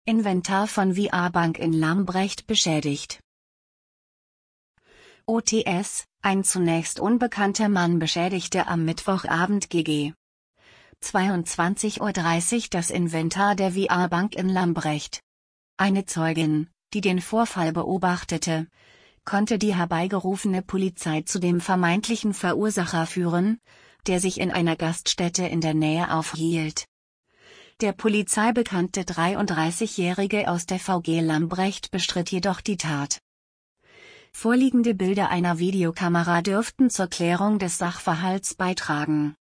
Inventar von VR-Bank in Lambrecht beschädigt. OTS, ein zunächst unbekannter Mann beschädigte am Mittwochabend gegen 22:30 Uhr das Inventar der VR-Bank in Lambrecht. Eine Zeugin, die den Vorfall beobachtete, konnte die herbeigerufene Polizei zu dem vermeintlichen Verursacher führen, der sich in einer Gaststätte in der Nähe aufhielt. Der polizeibekannte 33-Jährige aus der VG Lambrecht bestritt jedoch die Tat. Vorliegende Bilder einer Videokamera dürften zur Klärung des Sachverhalts beitragen.